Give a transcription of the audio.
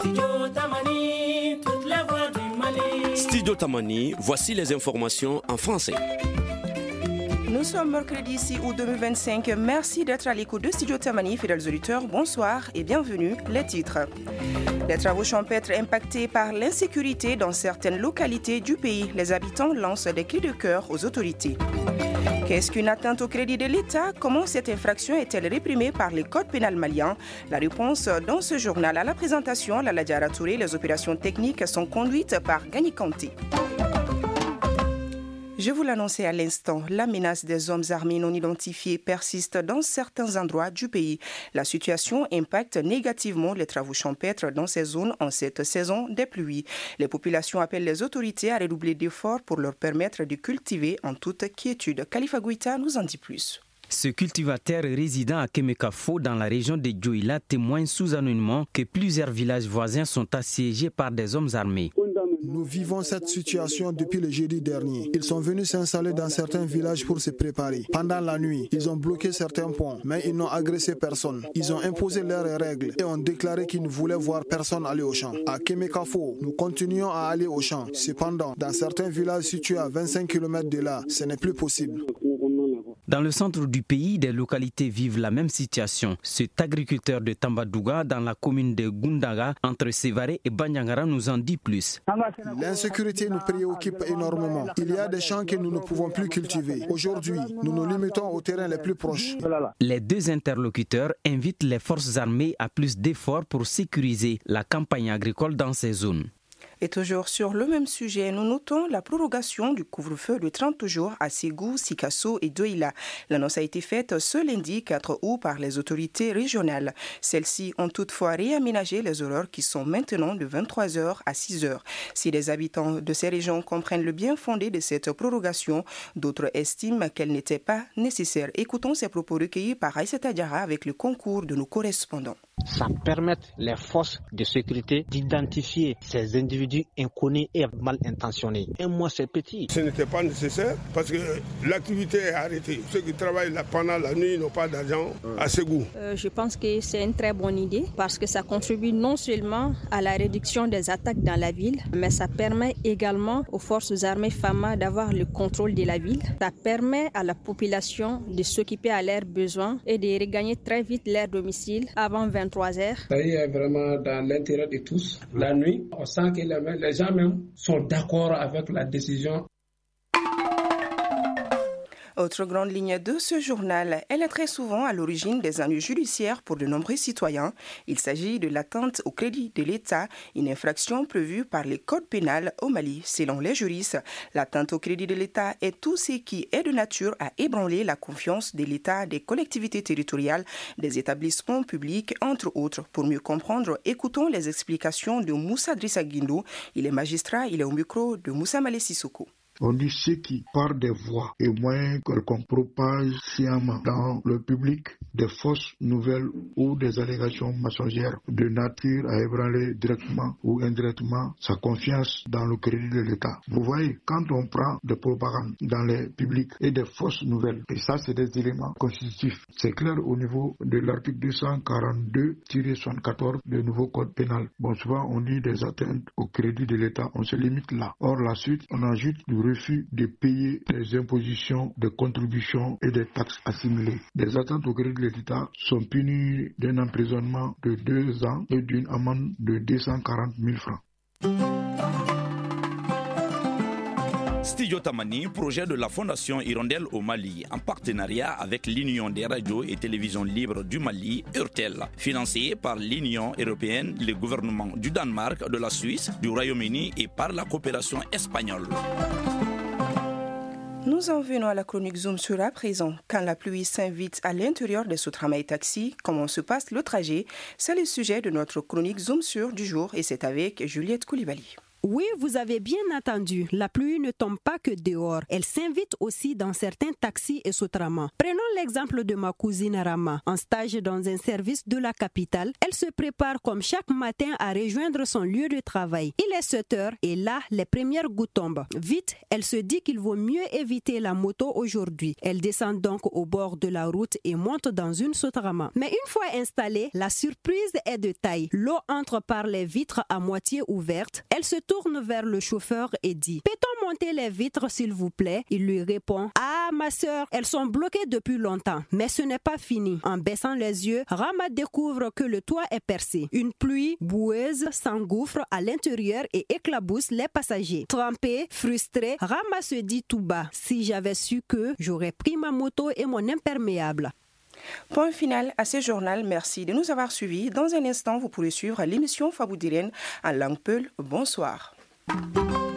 Studio Tamani, voici les informations en français. Nous sommes mercredi 6 août 2025. Merci d'être à l'écoute de Studio Tamani. Fidèles auditeurs, bonsoir et bienvenue. Les titres. Les travaux champêtres impactés par l'insécurité dans certaines localités du pays. Les habitants lancent des cris de cœur aux autorités. Qu'est-ce qu'une atteinte au crédit de l'État? Comment cette infraction est-elle réprimée par les codes pénals maliens? La réponse dans ce journal. À la présentation, Lala Diarra Touré, les opérations techniques sont conduites par Gani Kanté. Je vous l'annonçais à l'instant, la menace des hommes armés non identifiés persiste dans certains endroits du pays. La situation impacte négativement les travaux champêtres dans ces zones en cette saison des pluies. Les populations appellent les autorités à redoubler d'efforts pour leur permettre de cultiver en toute quiétude. Khalifa Gouita nous en dit plus. Ce cultivateur résidant à Kemekafo dans la région de Dioïla témoigne sous anonymat que plusieurs villages voisins sont assiégés par des hommes armés. Nous vivons cette situation depuis le jeudi dernier. Ils sont venus s'installer dans certains villages pour se préparer. Pendant la nuit, ils ont bloqué certains ponts, mais ils n'ont agressé personne. Ils ont imposé leurs règles et ont déclaré qu'ils ne voulaient voir personne aller au champ. À Kemekafo, nous continuons à aller au champ. Cependant, dans certains villages situés à 25 km de là, ce n'est plus possible. Dans le centre du pays, des localités vivent la même situation. Cet agriculteur de Tambadouga, dans la commune de Gundaga, entre Sévaré et Banyangara, nous en dit plus. L'insécurité nous préoccupe énormément. Il y a des champs que nous ne pouvons plus cultiver. Aujourd'hui, nous nous limitons aux terrains les plus proches. Les deux interlocuteurs invitent les forces armées à plus d'efforts pour sécuriser la campagne agricole dans ces zones. Et toujours sur le même sujet, nous notons la prorogation du couvre-feu de 30 jours à Ségou, Sikasso et Douila. L'annonce a été faite ce lundi 4 août par les autorités régionales. Celles-ci ont toutefois réaménagé les horaires qui sont maintenant de 23h à 6h. Si les habitants de ces régions comprennent le bien fondé de cette prorogation, d'autres estiment qu'elle n'était pas nécessaire. Écoutons ces propos recueillis par Aïssata Diarra avec le concours de nos correspondants. Ça permet les forces de sécurité d'identifier ces individus inconnus et mal intentionnés. Un mois, c'est petit. Ce n'était pas nécessaire parce que l'activité est arrêtée. Ceux qui travaillent là pendant la nuit n'ont pas d'argent à Ségou. Je pense que c'est une très bonne idée parce que ça contribue non seulement à la réduction des attaques dans la ville, mais ça permet également aux forces armées FAMA d'avoir le contrôle de la ville. Ça permet à la population de s'occuper à leurs besoins et de regagner très vite leur domicile avant 23h. Ça y est vraiment dans l'intérêt de tous. La nuit, on sent que les gens même sont d'accord avec la décision. Autre grande ligne de ce journal, elle est très souvent à l'origine des ennuis judiciaires pour de nombreux citoyens. Il s'agit de l'atteinte au crédit de l'État, une infraction prévue par les codes pénals au Mali. Selon les juristes, l'atteinte au crédit de l'État est tout ce qui est de nature à ébranler la confiance de l'État, des collectivités territoriales, des établissements publics, entre autres. Pour mieux comprendre, écoutons les explications de Moussa Drissa Guindou. Il est magistrat, il est au micro de Moussa Malé Sissoko. On dit ceux qui, par des voies et moyens qu'on propage sciemment dans le public, des fausses nouvelles ou des allégations mensongères de nature à ébranler directement ou indirectement sa confiance dans le crédit de l'État. Vous voyez, quand on prend des propagandes dans les publics et des fausses nouvelles, et ça c'est des éléments constitutifs, c'est clair au niveau de l'article 242-74 du nouveau code pénal. Bon, souvent on dit des atteintes au crédit de l'État, on se limite là. Or la suite, on ajoute du refus de payer des impositions, des contributions et des taxes assimilées. Des atteintes au crédit de l'État sont punies d'un emprisonnement de 2 ans et d'une amende de 240 000 francs. Studio Tamani, projet de la Fondation Hirondelle au Mali, en partenariat avec l'Union des radios et télévisions libres du Mali, URTEL, financé par l'Union européenne, le gouvernement du Danemark, de la Suisse, du Royaume-Uni et par la coopération espagnole. Nous en venons à la chronique Zoom sur à présent. Quand la pluie s'invite à l'intérieur des Sotramae Taxi, comment se passe le trajet? C'est le sujet de notre chronique Zoom sur du jour et c'est avec Juliette Koulibaly. Oui, vous avez bien entendu. La pluie ne tombe pas que dehors. Elle s'invite aussi dans certains taxis et Sotraman. Prenons l'exemple de ma cousine Rama. En stage dans un service de la capitale, elle se prépare comme chaque matin à rejoindre son lieu de travail. Il est 7 heures et là, les premières gouttes tombent. Vite, elle se dit qu'il vaut mieux éviter la moto aujourd'hui. Elle descend donc au bord de la route et monte dans une Sotraman. Mais une fois installée, la surprise est de taille. L'eau entre par les vitres à moitié ouvertes. Elle se tourne vers le chauffeur et dit « Peut-on monter les vitres s'il vous plaît ?» Il lui répond « Ah ma sœur, elles sont bloquées depuis longtemps. » Mais ce n'est pas fini. En baissant les yeux, Rama découvre que le toit est percé. Une pluie boueuse s'engouffre à l'intérieur et éclabousse les passagers. Trempé, frustré, Rama se dit tout bas « Si j'avais su que j'aurais pris ma moto et mon imperméable. » Point final à ce journal. Merci de nous avoir suivis. Dans un instant, vous pourrez suivre l'émission Faboudirène en langue Peul. Bonsoir.